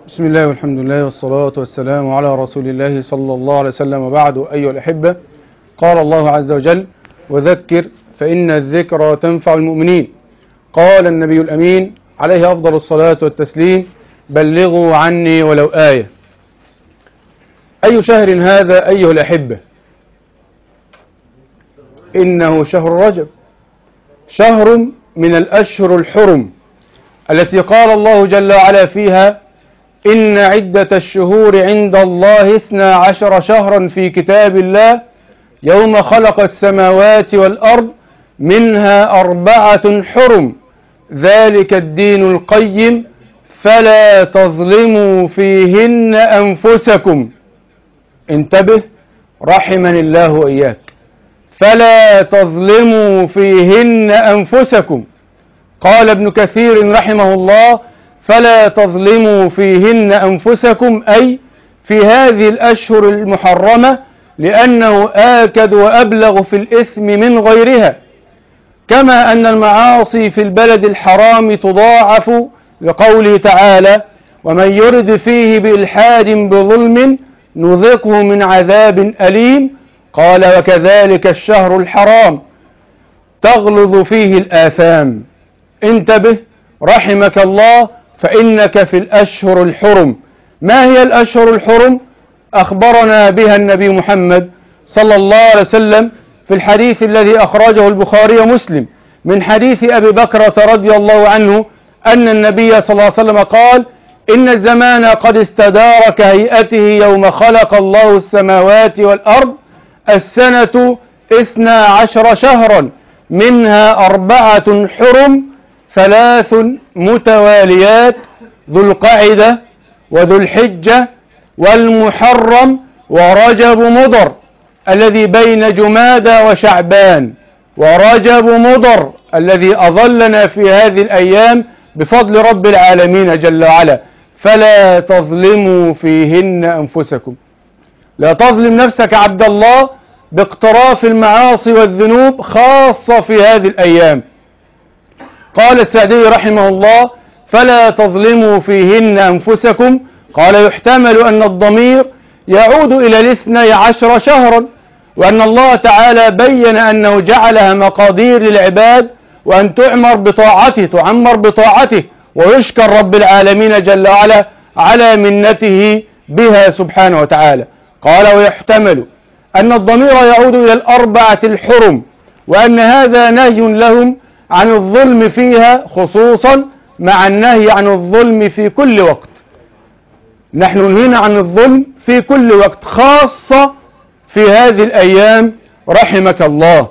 بسم الله والحمد لله والصلاة والسلام على رسول الله صلى الله عليه وسلم، وبعد. أيها الأحبة، قال الله عز وجل: وذكر فإن الذكرى تنفع المؤمنين. قال النبي الأمين عليه أفضل الصلاة والتسليم: بلغوا عني ولو آية. أي شهر هذا أيها الأحبة؟ إنه شهر رجب، شهر من الأشهر الحرم التي قال الله جل وعلا فيها: إن عدة الشهور عند الله 12 شهرا في كتاب الله يوم خلق السماوات والأرض منها 4 حرم ذلك الدين القيم فلا تظلموا فيهن أنفسكم. انتبه، رحمني الله وإياك. فلا تظلموا فيهن أنفسكم. قال ابن كثير رحمه الله: فلا تظلموا فيهن أنفسكم، أي في هذه الأشهر المحرمة، لأنه آكد وأبلغ في الإثم من غيرها. كما أن المعاصي في البلد الحرام تضاعف، لقوله تعالى: ومن يرد فيه بإلحاد بظلم نذقه من عذاب أليم. قال: وكذلك الشهر الحرام تغلظ فيه الآثام. انتبه رحمك الله، فإنك في الأشهر الحرم. ما هي الأشهر الحرم؟ أخبرنا بها النبي محمد صلى الله عليه وسلم في الحديث الذي أخرجه البخاري ومسلم من حديث أبي بكرة رضي الله عنه أن النبي صلى الله عليه وسلم قال: إن الزمان قد استدار كهيئته يوم خلق الله السماوات والأرض، السنة 12 شهرا منها 4 حرم 3 متواليات: ذو القعدة وذو الحجة والمحرم ورجب مضر الذي بين جمادى وشعبان، ورجب مضر الذي أظلنا في هذه الأيام بفضل رب العالمين جل وعلا. فلا تظلموا فيهن أنفسكم. لا تظلم نفسك عبد الله باقتراف المعاصي والذنوب، خاصة في هذه الأيام. قال السعدي رحمه الله: فلا تظلموا فيهن أنفسكم. قال: يحتمل أن الضمير يعود إلى 12 شهرا، وأن الله تعالى بين أنه جعلها مقادير للعباد، وأن تعمر بطاعته ويشكر رب العالمين جل وعلا على منته بها سبحانه وتعالى. قال: ويحتمل أن الضمير يعود إلى 4 الحرم، وأن هذا نهي لهم عن الظلم فيها، خصوصا مع النهي عن الظلم في كل وقت. نحن نهينا عن الظلم في كل وقت، خاصة في هذه الأيام رحمك الله.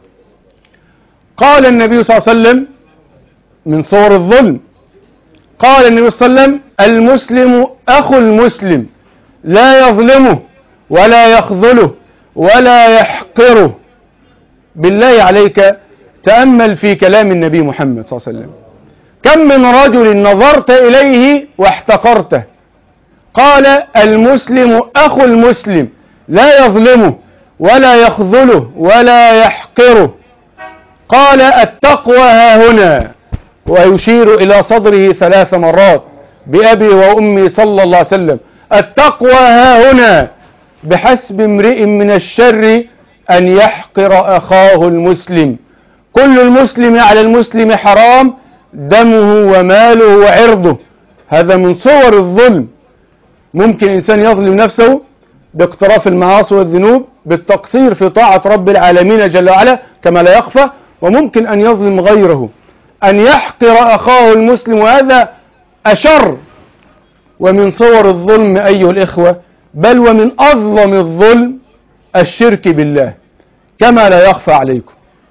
قال النبي صلى الله عليه وسلم من صور الظلم، قال النبي صلى الله عليه وسلم: المسلم أخو المسلم لا يظلمه ولا يخذله ولا يحقره. بالله عليك تأمل في كلام النبي محمد صلى الله عليه وسلم. كم من رجل نظرت إليه واحتقرته. قال: المسلم أخو المسلم لا يظلمه ولا يخذله ولا يحقره. قال: التقوى ها هنا، ويشير إلى صدره 3 مرات بأبي وأمي صلى الله عليه وسلم. التقوى ها هنا. بحسب امرئ من الشر أن يحقر أخاه المسلم. كل المسلم على المسلم حرام، دمه وماله وعرضه. هذا من صور الظلم. ممكن إنسان يظلم نفسه باقتراف المعاصي والذنوب، بالتقصير في طاعة رب العالمين جل وعلا كما لا يخفى، وممكن أن يظلم غيره، أن يحقر أخاه المسلم، وهذا أشر. ومن صور الظلم أيها الإخوة، بل ومن أظلم الظلم، الشرك بالله كما لا يخفى عليكم.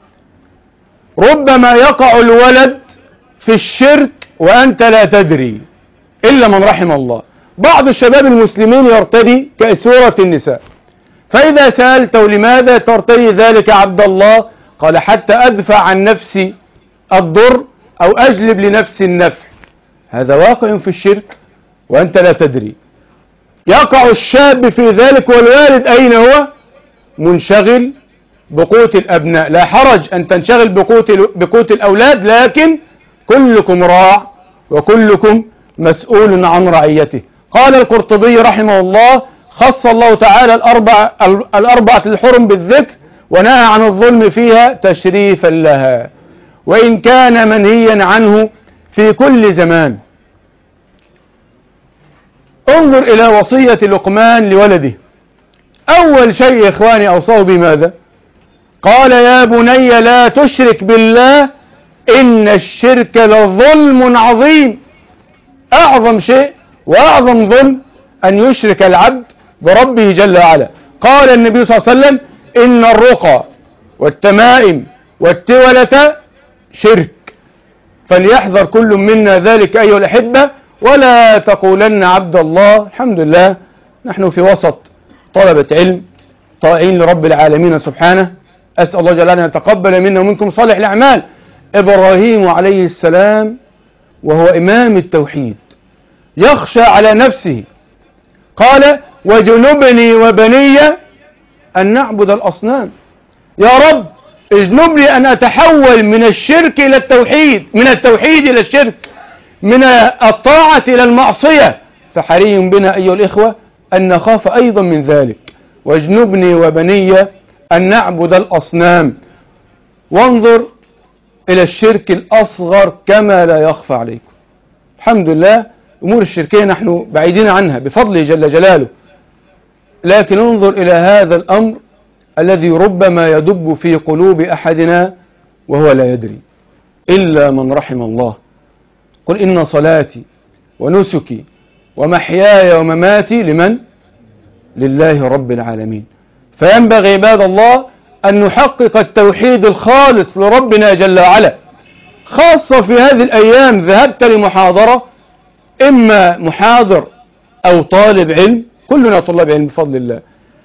ربما يقع الولد في الشرك وأنت لا تدري إلا من رحم الله. بعض الشباب المسلمين يرتدي كأسورة النساء، فإذا سألته لماذا ترتدي ذلك عبد الله؟ قال: حتى أدفع عن نفسي الضر أو أجلب لنفسي النفع. هذا واقع في الشرك وأنت لا تدري. يقع الشاب في ذلك والوالد أين هو؟ منشغل بقوت الأبناء. لا حرج أن تنشغل بقوت الأولاد، لكن كلكم راع وكلكم مسؤول عن رعيته. قال القرطبي رحمه الله: خص الله تعالى الأربعة الحرم بالذكر ونهى عن الظلم فيها تشريفا لها، وإن كان منهيا عنه في كل زمان. انظر إلى وصية لقمان لولده. أول شيء إخواني أوصاه بماذا؟ قال: يا بني لا تشرك بالله إن الشرك لظلم عظيم. أعظم شيء وأعظم ظلم أن يشرك العبد بربه جل وعلا. قال النبي صلى الله عليه وسلم: إن الرقى والتمائم والتولة شرك. فليحذر كل منا ذلك أيها الأحبة، ولا تقولن عبد الله. الحمد لله نحن في وسط طلبة علم طائعين لرب العالمين سبحانه. أسأل الله جل وعلا أن يتقبل منا ومنكم صالح الأعمال. إبراهيم عليه السلام وهو إمام التوحيد يخشى على نفسه، قال: وجنبني وبني أن نعبد الأصنام. يا رب اجنبني أن أتحول من الشرك إلى التوحيد، من التوحيد إلى الشرك، من الطاعة إلى المعصية. فحري بنا أيها الإخوة أن نخاف أيضا من ذلك. واجنبني وبني أن نعبد الأصنام. وانظر إلى الشرك الأصغر كما لا يخفى عليكم. الحمد لله أمور الشركية نحن بعيدين عنها بفضله جل جلاله، لكن انظر إلى هذا الأمر الذي ربما يدب في قلوب أحدنا وهو لا يدري إلا من رحم الله. قل إن صلاتي ونسكي ومحياي ومماتي لمن؟ لله رب العالمين. فينبغي عباد الله أن نحقق التوحيد الخالص لربنا جل وعلا، خاصة في هذه الأيام. ذهبت لمحاضرة، إما محاضر أو طالب علم، كلنا طلاب علم بفضل الله،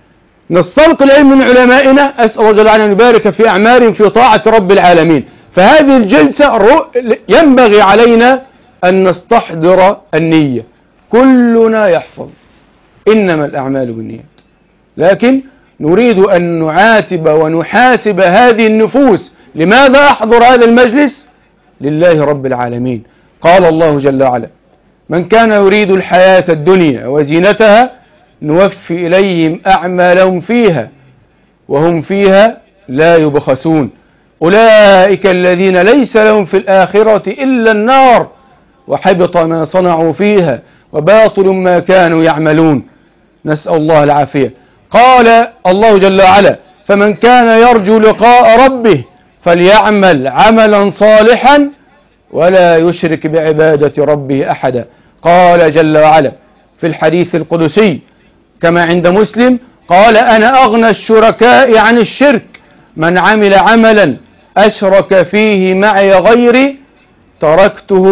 نستلقي العلم من علمائنا. أسأل الله جل وعلا أن يبارك في أعمارهم في طاعة رب العالمين. فهذه الجلسة ينبغي علينا أن نستحضر النية. كلنا يحفظ إنما الأعمال بالنيات، لكن نريد أن نعاتب ونحاسب هذه النفوس. لماذا أحضر هذا المجلس؟ لله رب العالمين. قال الله جل وعلا: من كان يريد الحياة الدنيا وزينتها نوفي إليهم أعمالهم فيها وهم فيها لا يبخسون. أولئك الذين ليس لهم في الآخرة إلا النار وحبط ما صنعوا فيها وباطل ما كانوا يعملون. نسأل الله العافية. قال الله جل وعلا: فمن كان يرجو لقاء ربه فليعمل عملا صالحا ولا يشرك بعبادة ربه أحدا. قال جل وعلا في الحديث القدسي كما عند مسلم: قال: أنا أغنى الشركاء عن الشرك، من عمل عملا أشرك فيه معي غيري تركته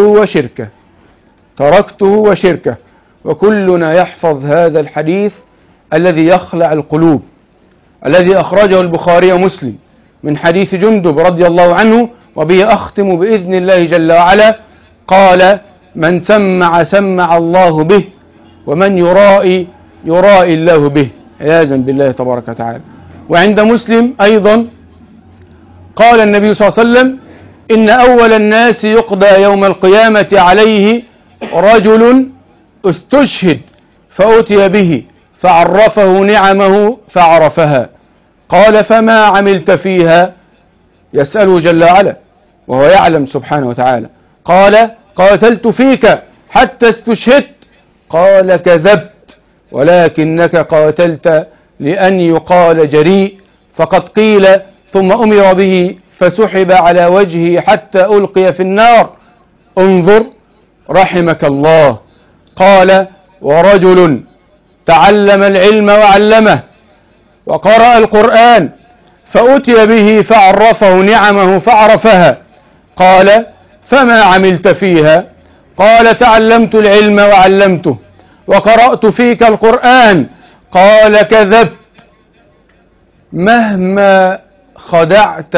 وشركه. وكلنا يحفظ هذا الحديث الذي يخلع القلوب، الذي أخرجه البخاري ومسلم من حديث جندب رضي الله عنه، وبه أختم بإذن الله جل وعلا. قال: من سمع الله به، ومن يرائي الله به، عياذا بالله تبارك وتعالى. وعند مسلم أيضا قال النبي صلى الله عليه وسلم: إن أول الناس يقضى يوم القيامة عليه رجل استشهد فأتي به فعرفه نعمه فعرفها. قال: فما عملت فيها؟ يسأله جل وعلا وهو يعلم سبحانه وتعالى. قال: قاتلت فيك حتى استشهدت. قال: كذبت، ولكنك قاتلت لأن يقال جريء، فقد قيل ثم أمر به فسحب على وجهه حتى ألقي في النار. انظر رحمك الله. قال: ورجل تعلم العلم وعلمه وقرأ القرآن فأتي به فعرفه نعمه فعرفها. قال: فما عملت فيها؟ قال: تعلمت العلم وعلمته وقرأت فيك القرآن. قال: كذبت. مهما خدعت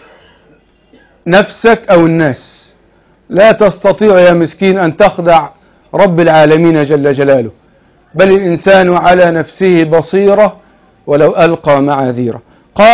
نفسك أو الناس لا تستطيع يا مسكين أن تخدع رب العالمين جل جلاله، بل الإنسان على نفسه بصيرة ولو ألقى معاذيره.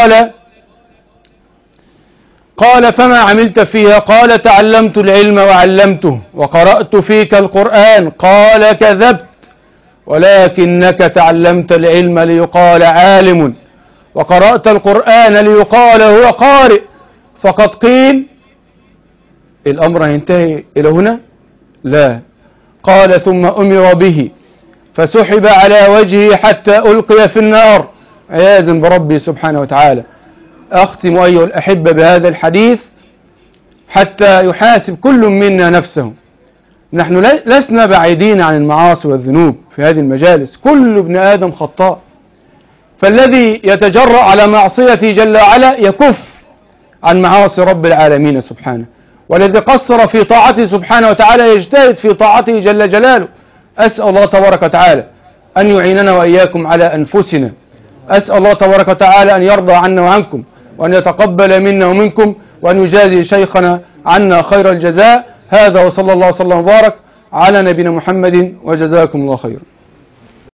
قال: فما عملت فيها؟ قال: تعلمت العلم وعلمته وقرأت فيك القرآن. قال: كذبت، ولكنك تعلمت العلم ليقال عالم، وقرأت القرآن ليقال هو قارئ. فقد قيل الأمر ينتهي إلى هنا؟ لا، قال ثم أمر به فسحب على وجهه حتى ألقي في النار عياذا بربي سبحانه وتعالى. أختم أيها الأحبة بهذا الحديث حتى يحاسب كل منا نفسه. نحن لسنا بعيدين عن المعاصي والذنوب في هذه المجالس، كل ابن آدم خطاء، فالذي يتجرأ على معصيته جل وعلا يكف عن معاصي رب العالمين سبحانه، والذي قصر في طاعته سبحانه وتعالى يجتهد في طاعته جل جلاله. أسأل الله تبارك وتعالى أن يعيننا وإياكم على أنفسنا. أسأل الله تبارك وتعالى أن يرضى عنا وعنكم، وأن يتقبل منا ومنكم، وأن يجازي شيخنا عنا خير الجزاء. هذا وصلى الله وسلم وبارك على نبينا محمد، وجزاكم الله خيرا.